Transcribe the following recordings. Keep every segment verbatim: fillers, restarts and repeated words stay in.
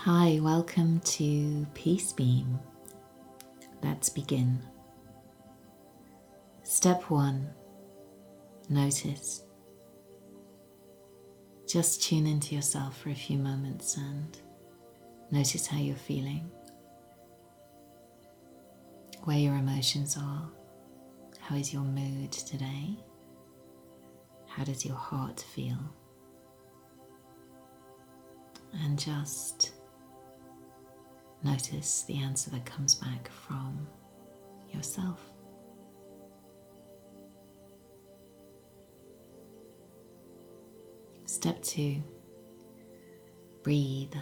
Hi, welcome to Peace Beam. Let's begin. Step one, notice. Just tune into yourself for a few moments and notice how you're feeling, where your emotions are, how is your mood today, how does your heart feel, and just notice the answer that comes back from yourself. Step two, breathe.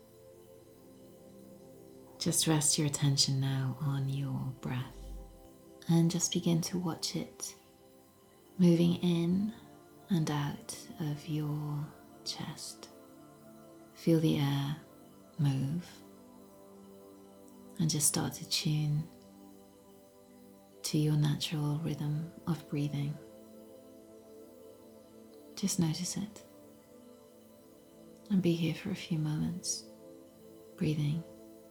Just rest your attention now on your breath and just begin to watch it moving in and out of your chest. Feel the air move and just start to tune to your natural rhythm of breathing. Just notice it and be here for a few moments, breathing.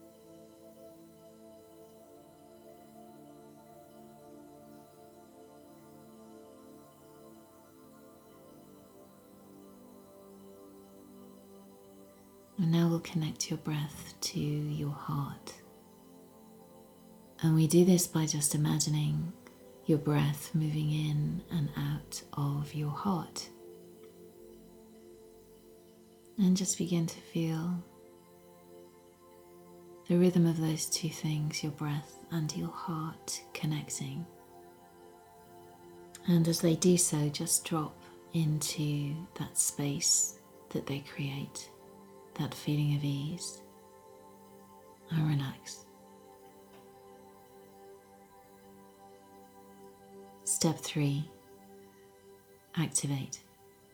And now we'll connect your breath to your heart. And we do this by just imagining your breath moving in and out of your heart. And just begin to feel the rhythm of those two things, your breath and your heart connecting. And as they do so, just drop into that space that they create, that feeling of ease, and relax. Step three, activate.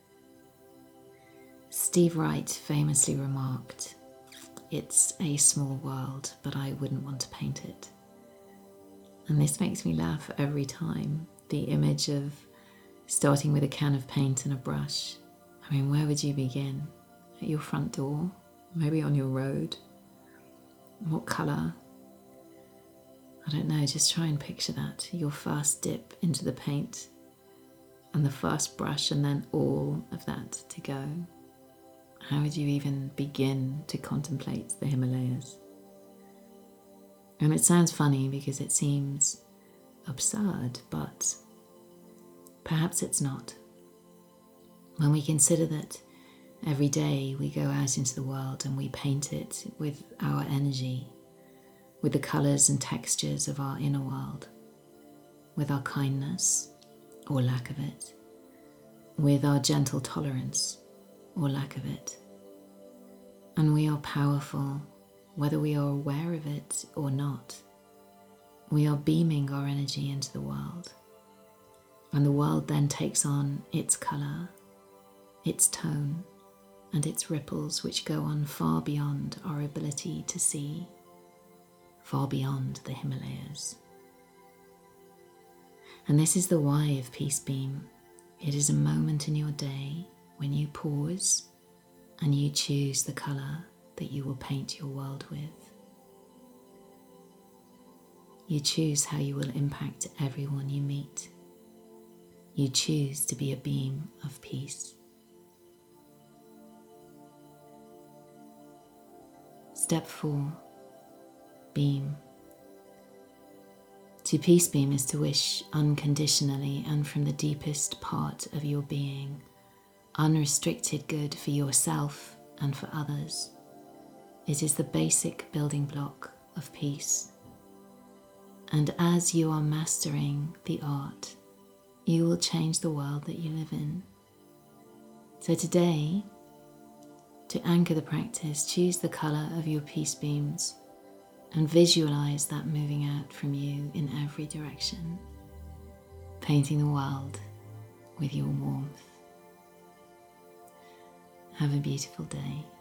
Steve Wright famously remarked, "It's a small world, but I wouldn't want to paint it." And this makes me laugh every time. The image of starting with a can of paint and a brush. I mean, where would you begin? At your front door? Maybe on your road? What colour? I don't know, just try and picture that. Your first dip into the paint and the first brush and then all of that to go. How would you even begin to contemplate the Himalayas? And it sounds funny because it seems absurd, but perhaps it's not. When we consider that every day we go out into the world and we paint it with our energy, with the colours and textures of our inner world, with our kindness or lack of it, with our gentle tolerance or lack of it. And we are powerful, whether we are aware of it or not. We are beaming our energy into the world. And the world then takes on its colour, its tone, and its ripples, which go on far beyond our ability to see, far beyond the Himalayas. And this is the why of Peace Beam. It is a moment in your day when you pause and you choose the colour that you will paint your world with. You choose how you will impact everyone you meet. You choose to be a beam of peace. Step four, beam. To peace beam is to wish unconditionally and from the deepest part of your being, unrestricted good for yourself and for others. It is the basic building block of peace. And as you are mastering the art, you will change the world that you live in. So today, to anchor the practice, choose the colour of your peace beams and visualise that moving out from you in every direction, painting the world with your warmth. Have a beautiful day.